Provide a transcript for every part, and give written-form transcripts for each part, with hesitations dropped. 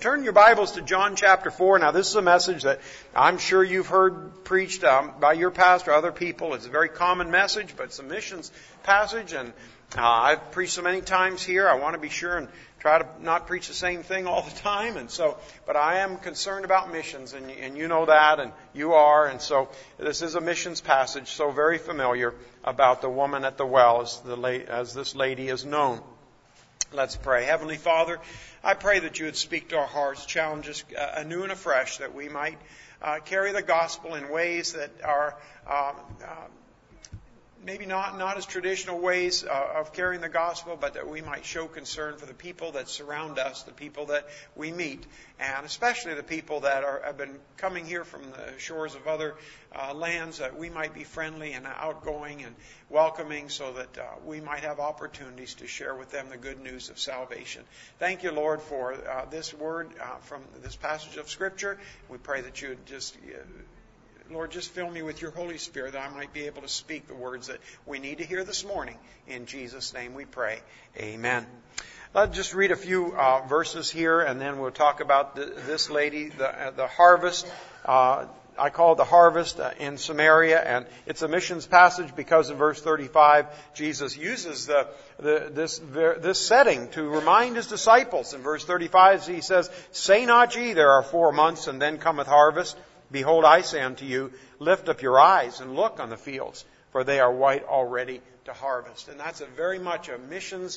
turn your Bibles to John chapter 4. Now, this is a message that I'm sure you've heard preached by your pastor, other people. It's a very common message, but it's a missions passage, and I've preached so many times here. I want to be sure and try to not preach the same thing all the time, but I am concerned about missions, and you know that, and you are, and so this is a missions passage, so very familiar about the woman at the well, as this lady is known. Let's pray. Heavenly Father, I pray that you would speak to our hearts, challenge us anew and afresh, that we might carry the gospel in ways that are maybe not as traditional ways of carrying the gospel, but that we might show concern for the people that surround us, the people that we meet, and especially the people that have been coming here from the shores of other lands, that we might be friendly and outgoing and welcoming, so that we might have opportunities to share with them the good news of salvation. Thank you, Lord, for this word from this passage of Scripture. We pray that you would Lord, just fill me with your Holy Spirit that I might be able to speak the words that we need to hear this morning. In Jesus' name we pray. Amen. Let's just read a few verses here, and then we'll talk about this lady, the harvest. I call it the harvest in Samaria, and it's a missions passage because in verse 35, Jesus uses this setting to remind his disciples. In verse 35, he says, "Say not ye, there are 4 months, and then cometh harvest. Behold, I say unto you, lift up your eyes and look on the fields, for they are white already to harvest." And that's very much a missions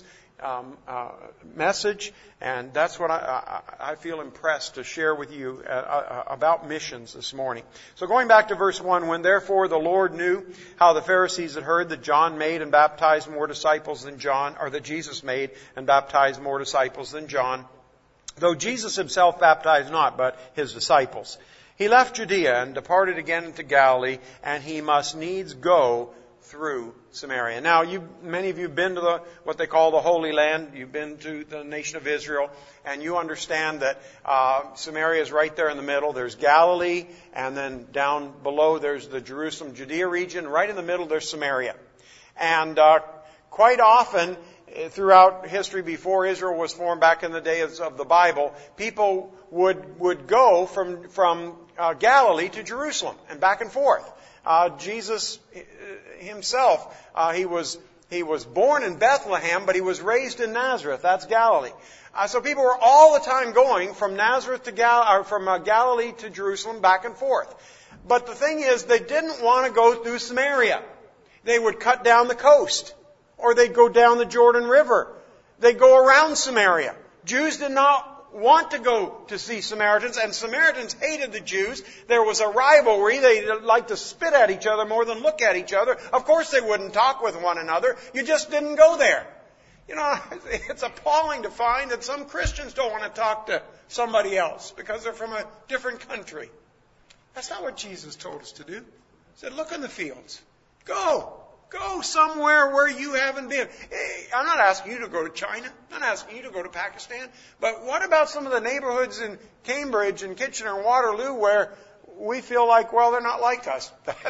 message, and that's what I feel impressed to share with you about missions this morning. So going back to verse 1, "When therefore the Lord knew how the Pharisees had heard that John made and baptized more disciples than John, or that Jesus made and baptized more disciples than John, though Jesus himself baptized not, but his disciples, he left Judea and departed again into Galilee, and he must needs go through Samaria." Now, many of you have been to what they call the Holy Land. You've been to the nation of Israel, and you understand that Samaria is right there in the middle. There's Galilee, and then down below there's the Jerusalem, Judea region. Right in the middle there's Samaria. And quite often, throughout history before Israel was formed, back in the days of the Bible, people would go from Galilee to Jerusalem and back and forth. Jesus himself, he was born in Bethlehem, but he was raised in Nazareth. That's Galilee. So people were all the time going from Nazareth to Galilee to Jerusalem, back and forth. But the thing is, they didn't want to go through Samaria. They would cut down the coast, or they'd go down the Jordan River. They'd go around Samaria. Jews did not want to go to see Samaritans, and Samaritans hated the Jews. There was a rivalry. They liked to spit at each other more than look at each other. Of course they wouldn't talk with one another. You just didn't go there. You know, it's appalling to find that some Christians don't want to talk to somebody else because they're from a different country. That's not what Jesus told us to do. He said, look in the fields. Go somewhere where you haven't been. Hey, I'm not asking you to go to China. I'm not asking you to go to Pakistan. But what about some of the neighborhoods in Cambridge and Kitchener and Waterloo where we feel like, well, they're not like us?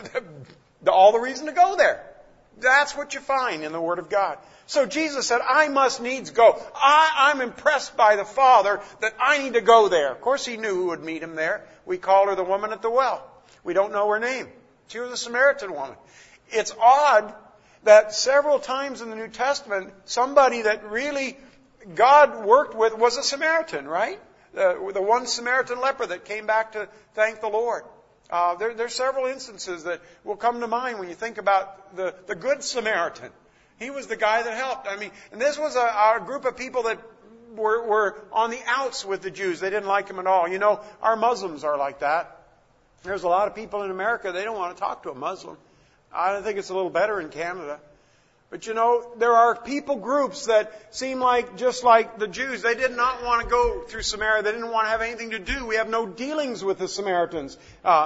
All the reason to go there. That's what you find in the Word of God. So Jesus said, I must needs go. I'm impressed by the Father that I need to go there. Of course, he knew who would meet him there. We call her the woman at the well. We don't know her name. She was a Samaritan woman. It's odd that several times in the New Testament, somebody that really God worked with was a Samaritan, right? The one Samaritan leper that came back to thank the Lord. There's several instances that will come to mind when you think about the Good Samaritan. He was the guy that helped. And this was a group of people that were on the outs with the Jews. They didn't like them at all. You know, our Muslims are like that. There's a lot of people in America, they don't want to talk to a Muslim. I think it's a little better in Canada. But you know, there are people groups that seem like, just like the Jews, they did not want to go through Samaria. They didn't want to have anything to do. We have no dealings with the Samaritans.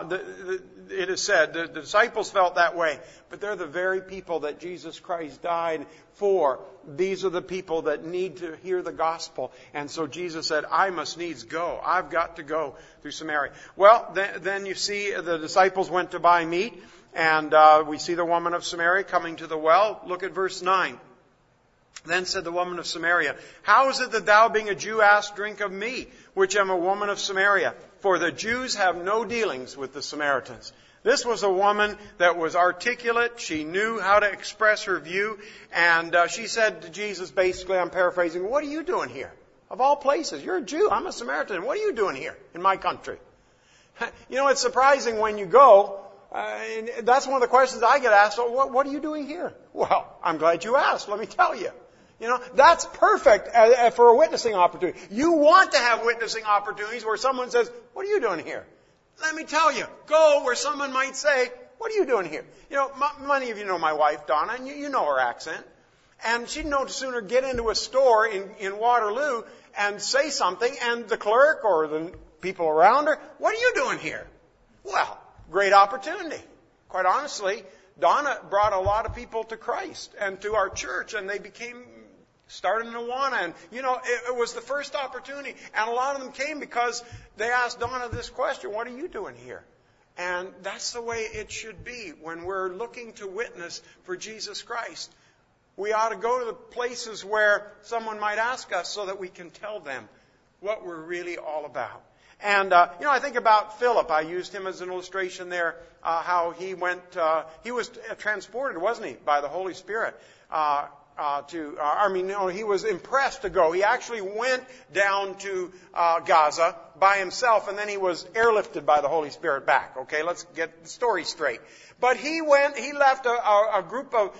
It is said, the disciples felt that way. But they're the very people that Jesus Christ died for. These are the people that need to hear the gospel. And so Jesus said, I must needs go. I've got to go through Samaria. Well, then you see the disciples went to buy meat. And we see the woman of Samaria coming to the well. Look at verse 9. Then said the woman of Samaria, how is it that thou, being a Jew, ask drink of me, which am a woman of Samaria. For the Jews have no dealings with the Samaritans. This was a woman that was articulate. She knew how to express her view. And she said to Jesus, basically, I'm paraphrasing, what are you doing here? Of all places, you're a Jew. I'm a Samaritan. What are you doing here in my country? You know, it's surprising when you go. And that's one of the questions I get asked. So what are you doing here? Well, I'm glad you asked. Let me tell you. You know, that's perfect for a witnessing opportunity. You want to have witnessing opportunities where someone says, what are you doing here? Let me tell you, go where someone might say, what are you doing here? You know, many of you know my wife, Donna, and you know her accent. And she'd no sooner get into a store in Waterloo and say something, and the clerk or the people around her, what are you doing here? Well, great opportunity. Quite honestly, Donna brought a lot of people to Christ and to our church, and they started in Awana, and, you know, it was the first opportunity. And a lot of them came because they asked Donna this question, what are you doing here? And that's the way it should be when we're looking to witness for Jesus Christ. We ought to go to the places where someone might ask us so that we can tell them what we're really all about. And, you know, I think about Philip. I used him as an illustration there, how he he was transported, wasn't he, by the Holy Spirit, he was impressed to go. He actually went down to Gaza by himself, and then he was airlifted by the Holy Spirit back. Okay, let's get the story straight. But he left a group of,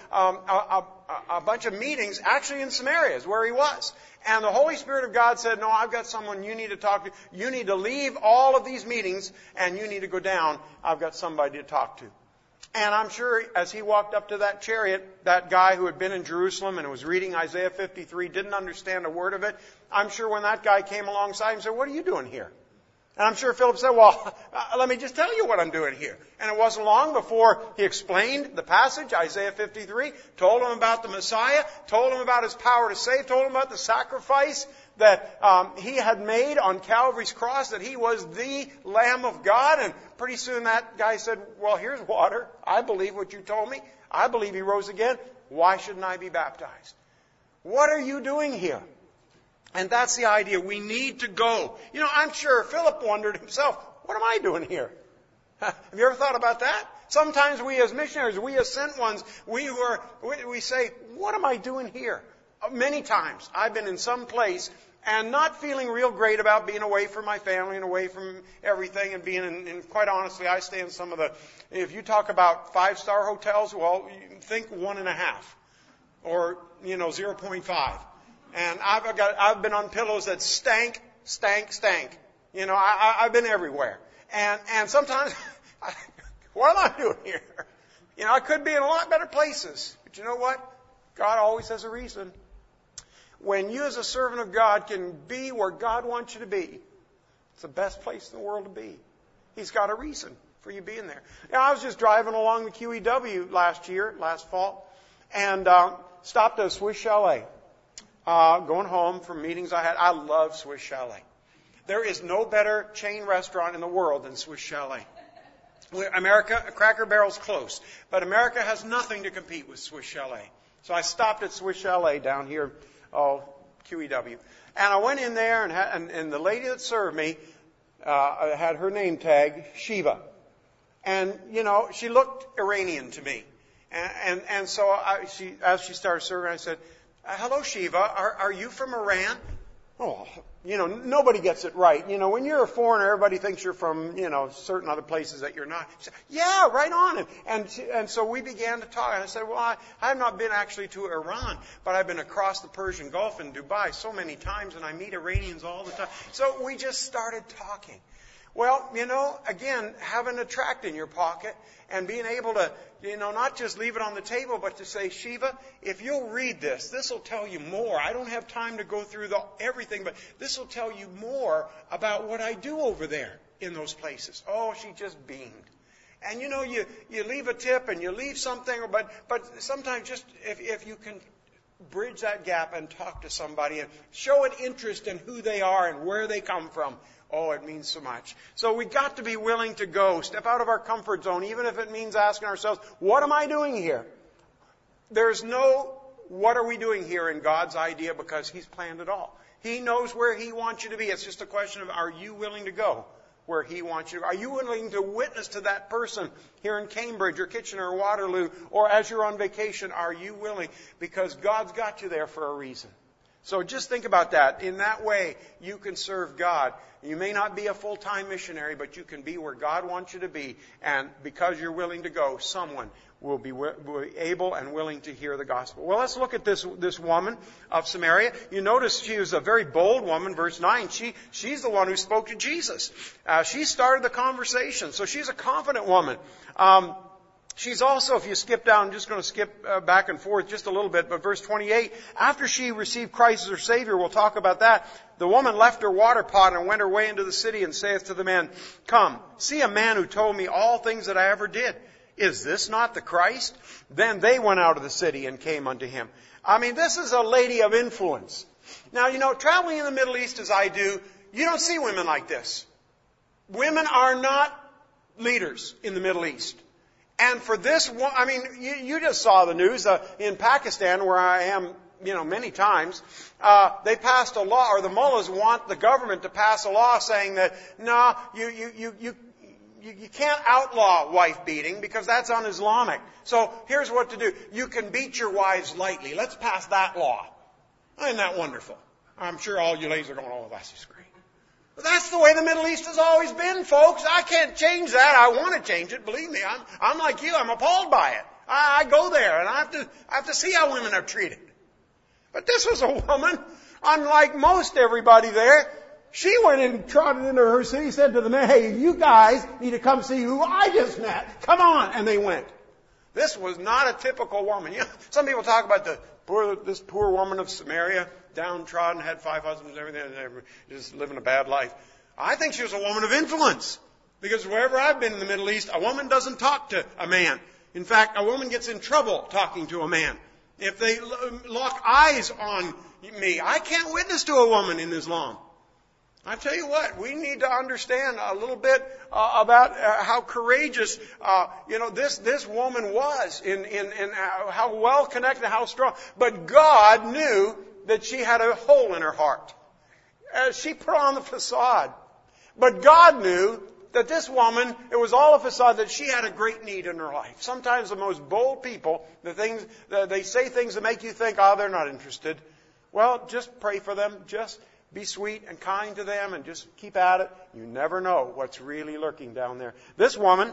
a bunch of meetings, actually in Samaria is where he was. And the Holy Spirit of God said, no, I've got someone you need to talk to. You need to leave all of these meetings, and you need to go down. I've got somebody to talk to. And I'm sure as he walked up to that chariot, that guy who had been in Jerusalem and was reading Isaiah 53, didn't understand a word of it. I'm sure when that guy came alongside and said, what are you doing here? And I'm sure Philip said, well, let me just tell you what I'm doing here. And it wasn't long before he explained the passage, Isaiah 53, told him about the Messiah, told him about his power to save, told him about the sacrifice that he had made on Calvary's cross, that he was the Lamb of God. And pretty soon that guy said, well, here's water. I believe what you told me. I believe he rose again. Why shouldn't I be baptized? What are you doing here? And that's the idea. We need to go. You know, I'm sure Philip wondered himself, what am I doing here? Have you ever thought about that? Sometimes we as missionaries, we as sent ones, we say, what am I doing here? Many times I've been in some place and not feeling real great about being away from my family and away from everything and being in quite honestly, I stay in some of the, if you talk about 5-star hotels, well, think 1.5 or, 0.5. And I've been on pillows that stank. You know, I've been everywhere. And sometimes, what am I doing here? You know, I could be in a lot better places. But you know what? God always has a reason. When you as a servant of God can be where God wants you to be, it's the best place in the world to be. He's got a reason for you being there. You know, I was just driving along the QEW last fall, and stopped at a Swiss Chalet. Going home from meetings I had. I love Swiss Chalet. There is no better chain restaurant in the world than Swiss Chalet. Cracker Barrel's close, but America has nothing to compete with Swiss Chalet. So I stopped at Swiss Chalet down here, QEW. And I went in there, and the lady that served me had her name tag, Shiva. And, she looked Iranian to me. And so as she started serving, I said, hello, Shiva. Are you from Iran? Oh, nobody gets it right. When you're a foreigner, everybody thinks you're from, certain other places that you're not. She said, yeah, right on. And so we began to talk. And I said, well, I have not been actually to Iran, but I've been across the Persian Gulf in Dubai so many times, and I meet Iranians all the time. So we just started talking. Well, again, having a tract in your pocket and being able to, not just leave it on the table, but to say, Shiva, if you'll read this will tell you more. I don't have time to go through everything, but this will tell you more about what I do over there in those places. Oh, she just beamed. And you leave a tip and you leave something, but sometimes just if you can bridge that gap and talk to somebody and show an interest in who they are and where they come from. Oh, it means so much. So we've got to be willing to go, step out of our comfort zone, even if it means asking ourselves, what am I doing here? There's no what are we doing here in God's idea, because He's planned it all. He knows where He wants you to be. It's just a question of, are you willing to go where He wants you to go? Are you willing to witness to that person here in Cambridge or Kitchener or Waterloo, or as you're on vacation, are you willing? Because God's got you there for a reason. So just think about that. In that way, you can serve God. You may not be a full-time missionary, but you can be where God wants you to be. And because you're willing to go, someone will be able and willing to hear the gospel. Well, let's look at this woman of Samaria. You notice she was a very bold woman. Verse 9, she's the one who spoke to Jesus. She started the conversation. So she's a confident woman. She's also, if you skip down, I'm just going to skip back and forth just a little bit, but verse 28, after she received Christ as her Savior, we'll talk about that, the woman left her water pot and went her way into the city and saith to the men, come, see a man who told me all things that I ever did. Is this not the Christ? Then they went out of the city and came unto him. I mean, this is a lady of influence. Now, you know, traveling in the Middle East as I do, you don't see women like this. Women are not leaders in the Middle East. And for this, I mean, you just saw the news in Pakistan, where I am, you know, many times. They passed a law, or the mullahs want the government to pass a law saying that no, you can't outlaw wife beating because that's un-Islamic. So here's what to do: you can beat your wives lightly. Let's pass that law. Isn't that wonderful? I'm sure all you ladies are going, oh, that's great. But that's the way the Middle East has always been, folks. I can't change that. I want to change it. Believe me, I'm like you. I'm appalled by it. I go there and I have to see how women are treated. But this was a woman, unlike most everybody there. She went and trotted into her city, said to the men, hey, you guys need to come see who I just met. Come on. And they went. This was not a typical woman. You know, some people talk about this poor woman of Samaria, downtrodden, had 5 husbands and everything, and just living a bad life. I think she was a woman of influence. Because wherever I've been in the Middle East, a woman doesn't talk to a man. In fact, a woman gets in trouble talking to a man. If they lock eyes on me, I can't witness to a woman in Islam. I tell you what, we need to understand a little bit about how courageous, this woman was in how well connected, how strong. But God knew that she had a hole in her heart. She put on the facade. But God knew that this woman, it was all a facade, that she had a great need in her life. Sometimes the most bold people, they say things that make you think, oh, they're not interested. Well, just pray for them. Just be sweet and kind to them and just keep at it. You never know what's really lurking down there. This woman,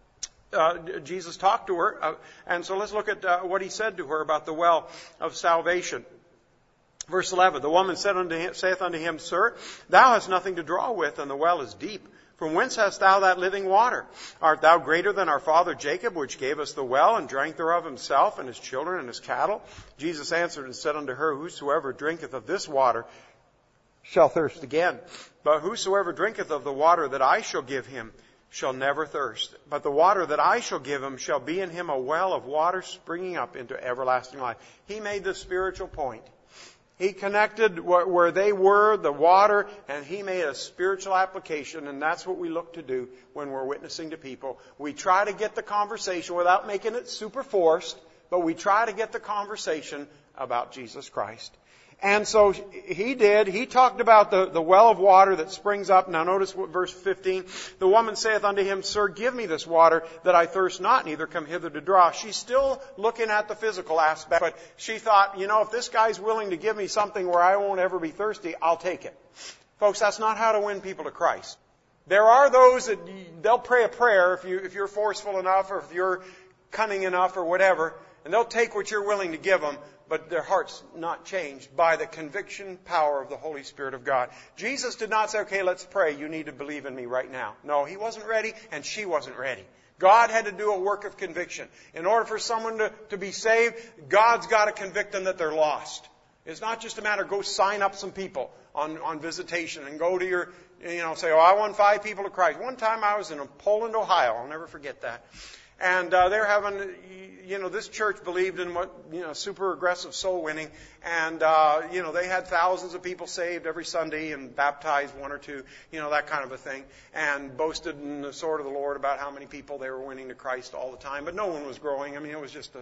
Jesus talked to her, and so let's look at what He said to her about the well of salvation. Verse 11, the woman saith unto him, Sir, thou hast nothing to draw with, and the well is deep. From whence hast thou that living water? Art thou greater than our father Jacob, which gave us the well, and drank thereof himself, and his children, and his cattle? Jesus answered and said unto her, Whosoever drinketh of this water shall thirst again. But whosoever drinketh of the water that I shall give him shall never thirst. But the water that I shall give him shall be in him a well of water springing up into everlasting life. He made the spiritual point. He connected where they were, the water, and He made a spiritual application, and that's what we look to do when we're witnessing to people. We try to get the conversation without making it super forced, but we try to get the conversation about Jesus Christ. And so He did. He talked about the well of water that springs up. Now notice what verse 15. The woman saith unto him, Sir, give me this water that I thirst not, neither come hither to draw. She's still looking at the physical aspect, but she thought, if this guy's willing to give me something where I won't ever be thirsty, I'll take it. Folks, that's not how to win people to Christ. There are those that they'll pray a prayer if you're forceful enough or if you're cunning enough or whatever, and they'll take what you're willing to give them, but their heart's not changed by the conviction power of the Holy Spirit of God. Jesus did not say, okay, let's pray. You need to believe in me right now. No, He wasn't ready, and she wasn't ready. God had to do a work of conviction. In order for someone to be saved, God's got to convict them that they're lost. It's not just a matter of go sign up some people on visitation and go to your, say, I won 5 people to Christ. One time I was in Poland, Ohio. I'll never forget that. And they're having, this church believed in super aggressive soul winning. And, they had thousands of people saved every Sunday and baptized 1 or 2, that kind of a thing. And boasted in the sword of the Lord about how many people they were winning to Christ all the time. But no one was growing. I mean, it was just a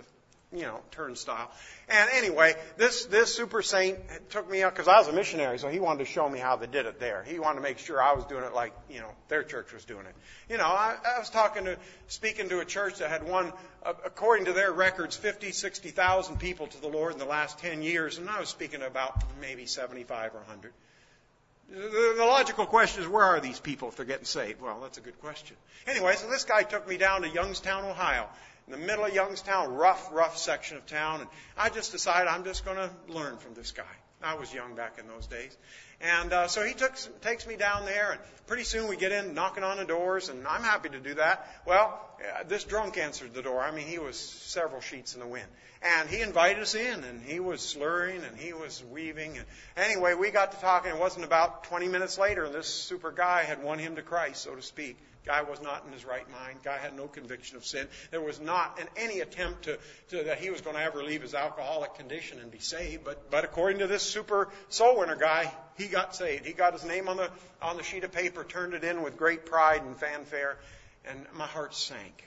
turnstile. And anyway, this super saint took me out because I was a missionary, so he wanted to show me how they did it there. He wanted to make sure I was doing it like, their church was doing it. I was speaking to a church that had won, according to their records, 50, 60,000 people to the Lord in the last 10 years, and I was speaking to about maybe 75 or 100. The logical question is, where are these people if they're getting saved? Well, that's a good question. Anyway, so this guy took me down to Youngstown, Ohio. In the middle of Youngstown, rough section of town. And I just decided I'm just going to learn from this guy. I was young back in those days. And so he takes me down there, and pretty soon we get in knocking on the doors, and I'm happy to do that. Well, this drunk answered the door. I mean, he was several sheets in the wind. And he invited us in, and he was slurring, and he was weaving. And anyway, we got to talking. It wasn't about 20 minutes later, and this super guy had won him to Christ, so to speak. Guy was not in his right mind. Guy had no conviction of sin. There was not any attempt to that he was going to ever leave his alcoholic condition and be saved. But according to this super soul winner guy, he got saved. He got his name on the sheet of paper, turned it in with great pride and fanfare, and my heart sank.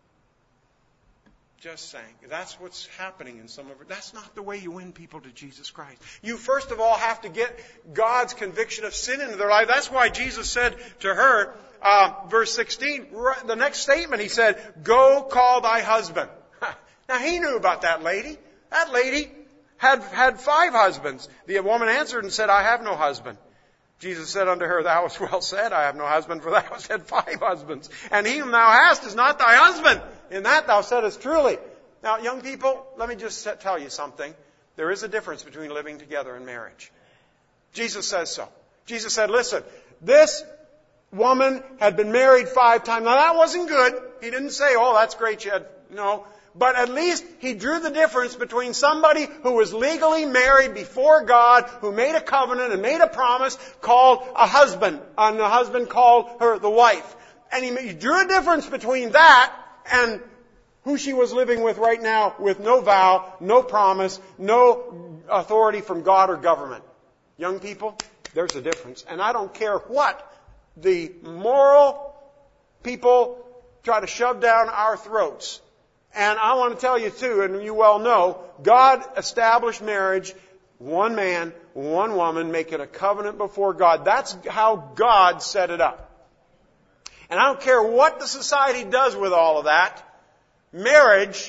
Just sank. That's what's happening in some of it. That's not the way you win people to Jesus Christ. You first of all have to get God's conviction of sin into their life. That's why Jesus said to her, verse 16, the next statement, he said, "Go call thy husband." Now he knew about that lady. That lady had 5 husbands. The woman answered and said, "I have no husband." Jesus said unto her, "Thou hast well said, I have no husband, for thou hast had 5 husbands. And he whom thou hast is not thy husband. In that thou saidest truly." Now, young people, let me just tell you something. There is a difference between living together and marriage. Jesus says so. Jesus said, listen, this woman had been married 5 times. Now, that wasn't good. He didn't say, "Oh, that's great, you had..." No. But at least he drew the difference between somebody who was legally married before God, who made a covenant and made a promise, called a husband, and the husband called her the wife. And he drew a difference between that and who she was living with right now with no vow, no promise, no authority from God or government. Young people, there's a difference. And I don't care what the moral people try to shove down our throats. And I want to tell you too, and you well know, God established marriage, one man, one woman, making a covenant before God. That's how God set it up. And I don't care what the society does with all of that. Marriage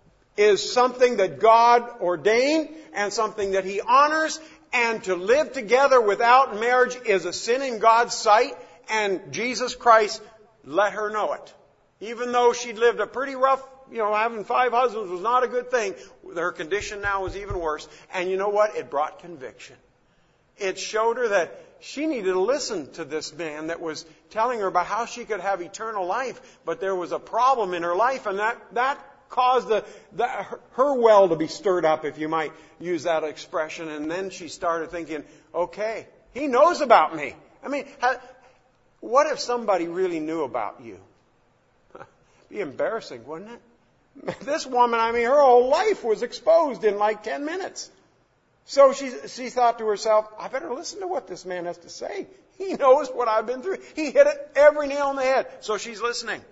is something that God ordained and something that He honors. And to live together without marriage is a sin in God's sight. And Jesus Christ let her know it. Even though she'd lived a pretty rough, having 5 husbands was not a good thing. Her condition now was even worse. And you know what? It brought conviction. It showed her that she needed to listen to this man that was telling her about how she could have eternal life. But there was a problem in her life, and that caused her well to be stirred up, if you might use that expression. And then she started thinking, okay, he knows about me. I mean, what if somebody really knew about you? It'd be embarrassing, wouldn't it? This woman, her whole life was exposed in like 10 minutes. So she thought to herself, I better listen to what this man has to say. He knows what I've been through. He hit it every nail on the head. So she's listening.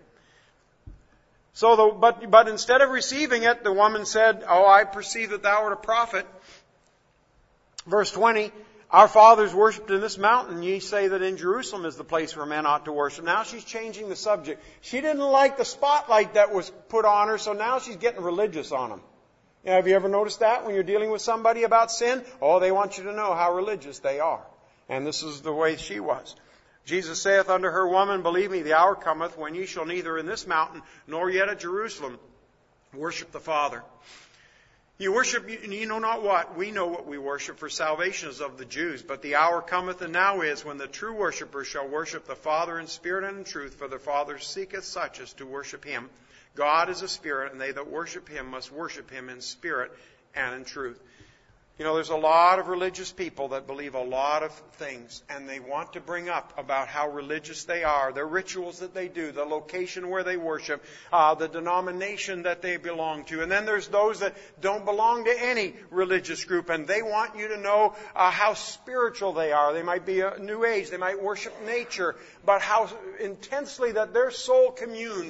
But instead of receiving it, the woman said, "Oh, I perceive that thou art a prophet." Verse 20, "Our fathers worshipped in this mountain. Ye say that in Jerusalem is the place where men ought to worship." Now she's changing the subject. She didn't like the spotlight that was put on her, so now she's getting religious on them. Have you ever noticed that when you're dealing with somebody about sin? Oh, they want you to know how religious they are. And this is the way she was. Jesus saith unto her, "Woman, believe me, the hour cometh when ye shall neither in this mountain nor yet at Jerusalem worship the Father. You worship, ye know not what. We know what we worship, for salvation is of the Jews. But the hour cometh, and now is, when the true worshippers shall worship the Father in spirit and in truth, for the Father seeketh such as to worship Him. God is a spirit, and they that worship Him must worship Him in spirit and in truth." There's a lot of religious people that believe a lot of things, and they want to bring up about how religious they are, their rituals that they do, the location where they worship, the denomination that they belong to. And then there's those that don't belong to any religious group, and they want you to know how spiritual they are. They might be a New Age, they might worship nature, but how intensely that their soul communes with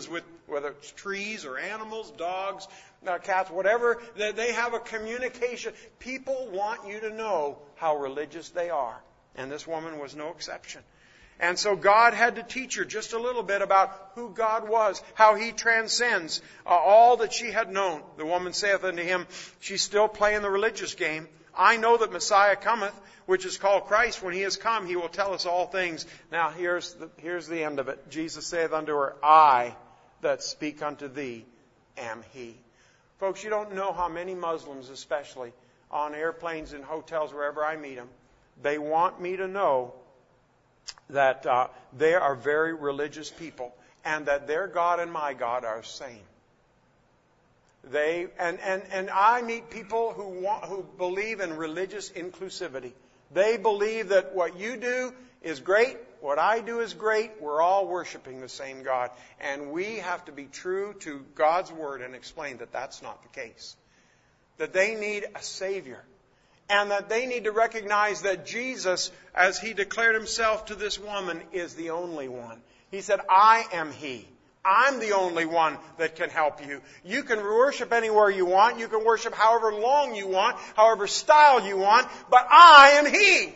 whether it's trees or animals, dogs, cats, whatever, they have a communication. People want you to know how religious they are. And this woman was no exception. And so God had to teach her just a little bit about who God was, how He transcends all that she had known. The woman saith unto him, she's still playing the religious game, I know that Messiah cometh, which is called Christ. When He is come, He will tell us all things. Now here's the end of it. Jesus saith unto her, I that speak unto thee am He. Folks, you don't know how many Muslims, especially on airplanes and hotels, wherever I meet them, they want me to know that they are very religious people and that their God and my God are the same. And I meet people who believe in religious inclusivity. They believe that what you do is great, what I do is great, we're all worshiping the same God. And we have to be true to God's Word and explain that that's not the case. That they need a Savior. And that they need to recognize that Jesus, as He declared Himself to this woman, is the only one. He said, I am He. I'm the only one that can help you. You can worship anywhere you want. You can worship however long you want, however style you want. But I am He.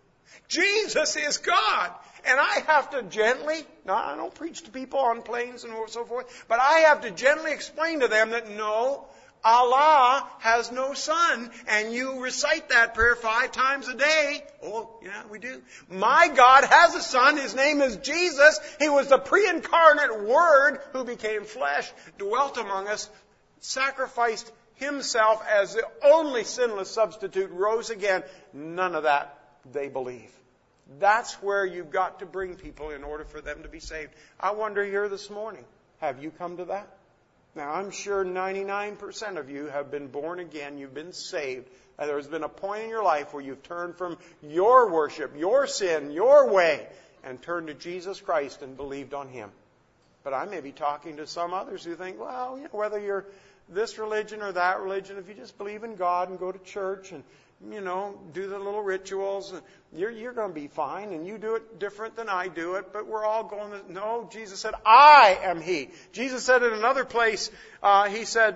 Jesus is God. And I have to gently, now I don't preach to people on planes and so forth, but I have to gently explain to them that no, Allah has no son, and you recite that prayer 5 times a day. Oh, yeah, we do. My God has a son. His name is Jesus. He was the pre-incarnate Word who became flesh, dwelt among us, sacrificed Himself as the only sinless substitute, rose again. None of that they believe. That's where you've got to bring people in order for them to be saved. I wonder here this morning, have you come to that? Now, I'm sure 99% of you have been born again. You've been saved. There's been a point in your life where you've turned from your worship, your sin, your way, and turned to Jesus Christ and believed on Him. But I may be talking to some others who think, well, whether you're this religion or that religion, if you just believe in God and go to church and, do the little rituals, you're going to be fine, and you do it different than I do it, but we're all going to... No, Jesus said, I am He. Jesus said in another place, He said,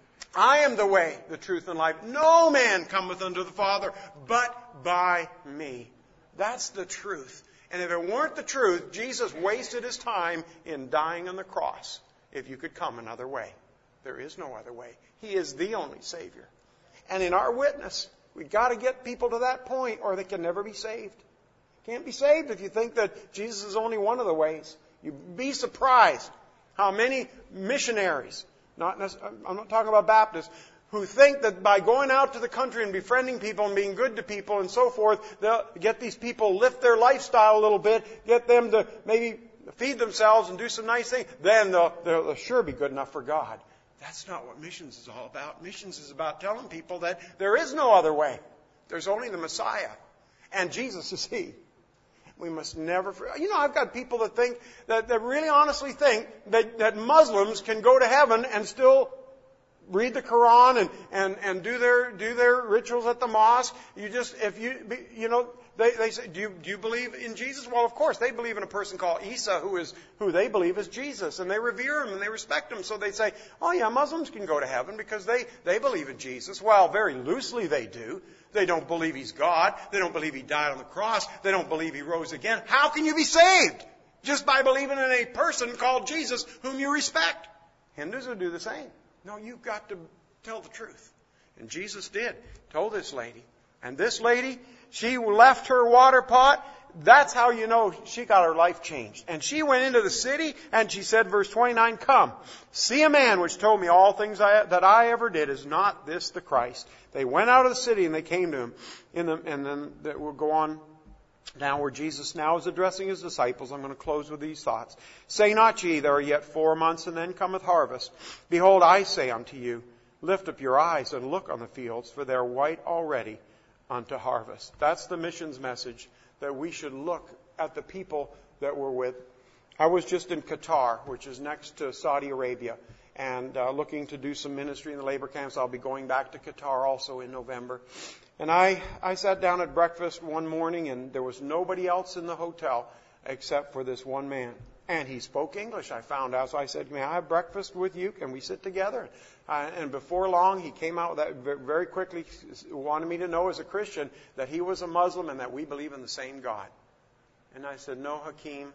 I am the way, the truth, and life. No man cometh unto the Father but by me. That's the truth. And if it weren't the truth, Jesus wasted His time in dying on the cross. If you could come another way. There is no other way. He is the only Savior. And in our witness, we've got to get people to that point or they can never be saved. Can't be saved if you think that Jesus is only one of the ways. You'd be surprised how many missionaries, I'm not talking about Baptists, who think that by going out to the country and befriending people and being good to people and so forth, they'll get these people, lift their lifestyle a little bit, get them to maybe feed themselves and do some nice things, then they'll sure be good enough for God. That's not what missions is all about. Missions is about telling people that there is no other way. There's only the Messiah. And Jesus is He. We must never... I've got people that think, that really honestly think that Muslims can go to heaven and still read the Quran and do their rituals at the mosque. They say, do you believe in Jesus? Well, of course, they believe in a person called Isa, who they believe is Jesus, and they revere Him and they respect Him. So they say, oh yeah, Muslims can go to heaven because they believe in Jesus. Well, very loosely they do. They don't believe He's God. They don't believe He died on the cross. They don't believe He rose again. How can you be saved? Just by believing in a person called Jesus whom you respect. Hindus would do the same. No, you've got to tell the truth. And Jesus did. Told this lady. And this lady, she left her water pot. That's how you know she got her life changed. And she went into the city and she said, verse 29, come, see a man which told me all things that I ever did. Is not this the Christ? They went out of the city and they came to Him. And then we'll go on down where Jesus now is addressing His disciples. I'm going to close with these thoughts. Say not ye, there are yet 4 months, and then cometh harvest. Behold, I say unto you, lift up your eyes and look on the fields, for they are white already unto harvest. That's the missions message, that we should look at the people that we're with. I was just in Qatar, which is next to Saudi Arabia, and looking to do some ministry in the labor camps. I'll be going back to Qatar also in November. And I sat down at breakfast one morning, and there was nobody else in the hotel except for this one man. And he spoke English, I found out. So I said, may I have breakfast with you? Can we sit together? And before long, he came out with that very quickly, wanted me to know as a Christian that he was a Muslim and that we believe in the same God. And I said, no, Hakeem,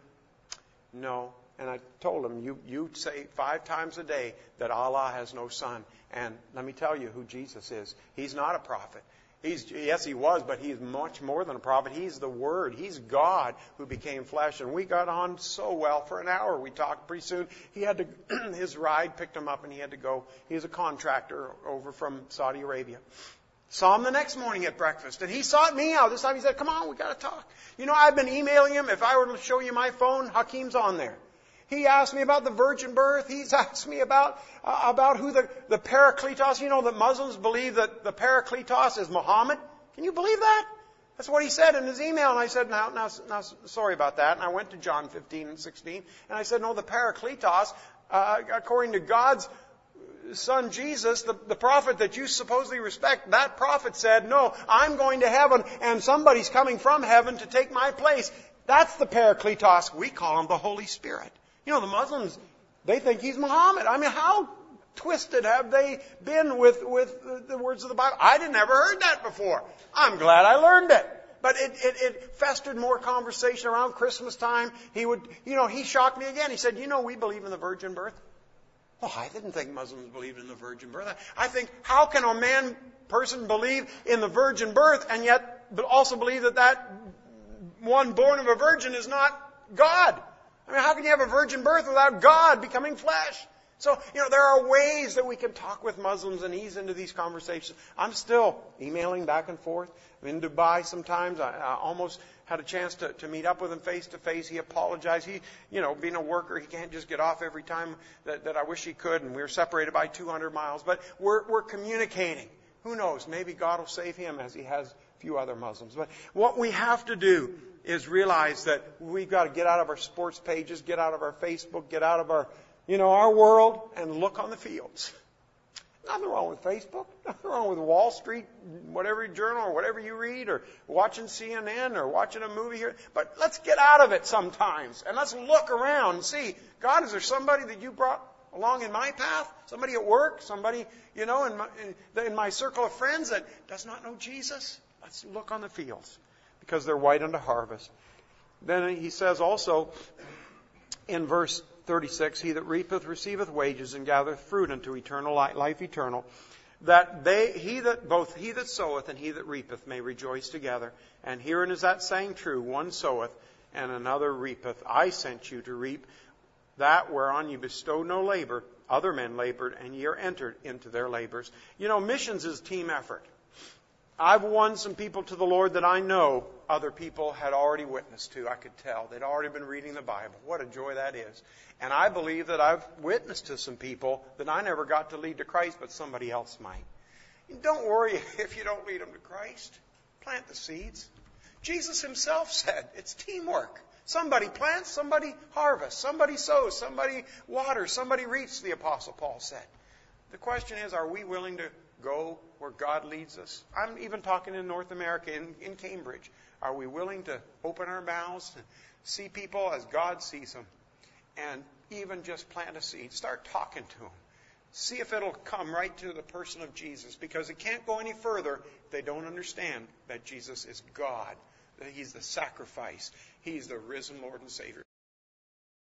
no. And I told him, you say 5 times a day that Allah has no son. And let me tell you who Jesus is. He's not a prophet. Yes, he was, but he's much more than a prophet. He's the Word. He's God who became flesh. And we got on so well for an hour. We talked pretty soon. He had to, his ride picked him up and he had to go. He was a contractor over from Saudi Arabia. Saw him the next morning at breakfast. And he sought me out. This time he said, come on, we got to talk. You know, I've been emailing him. If I were to show you my phone, Hakeem's on there. He asked me about the virgin birth. He's asked me about who the Parakletos. You know that Muslims believe that the Parakletos is Muhammad. Can you believe that? That's what he said in his email. And I said, now, sorry about that. And I went to John 15 and 16. And I said, no, the Parakletos, according to God's Son Jesus, the prophet that you supposedly respect, that prophet said, no, I'm going to heaven and somebody's coming from heaven to take my place. That's the Parakletos. We call him the Holy Spirit. You know, the Muslims, they think he's Muhammad. I mean, how twisted have they been with the words of the Bible? I'd never heard that before. I'm glad I learned it. But it festered more conversation around Christmas time. He shocked me again. He said, we believe in the virgin birth. Well, I didn't think Muslims believed in the virgin birth. I think, how can a person believe in the virgin birth and yet also believe that one born of a virgin is not God? I mean, how can you have a virgin birth without God becoming flesh? So, there are ways that we can talk with Muslims and ease into these conversations. I'm still emailing back and forth. I'm in Dubai sometimes. I almost had a chance to meet up with him face to face. He apologized. He, being a worker, he can't just get off every time that I wish he could. And we were separated by 200 miles. But we're communicating. Who knows? Maybe God will save him as he has a few other Muslims. But what we have to do is realize that we've got to get out of our sports pages, get out of our Facebook, get out of our world and look on the fields. Nothing wrong with Facebook. Nothing wrong with Wall Street, whatever journal or whatever you read, or watching CNN or watching a movie here. But let's get out of it sometimes and let's look around and see, God, is there somebody that you brought along in my path? Somebody at work? Somebody, in my circle of friends that does not know Jesus? Let's look on the fields, because they're white unto harvest. Then he says also in verse 36, he that reapeth receiveth wages and gathereth fruit unto eternal life eternal, that both he that soweth and he that reapeth may rejoice together. And herein is that saying true, one soweth and another reapeth. I sent you to reap that whereon you bestowed no labor. Other men labored, and ye are entered into their labors. Missions is team effort. I've won some people to the Lord that I know other people had already witnessed to. I could tell. They'd already been reading the Bible. What a joy that is. And I believe that I've witnessed to some people that I never got to lead to Christ, but somebody else might. Don't worry if you don't lead them to Christ. Plant the seeds. Jesus himself said it's teamwork. Somebody plants, somebody harvests, somebody sows, somebody waters, somebody reaps, the Apostle Paul said. The question is, are we willing to go where God leads us? I'm even talking in North America, in Cambridge. Are we willing to open our mouths and see people as God sees them? And even just plant a seed. Start talking to them. See if it'll come right to the person of Jesus. Because it can't go any further if they don't understand that Jesus is God. That He's the sacrifice. He's the risen Lord and Savior.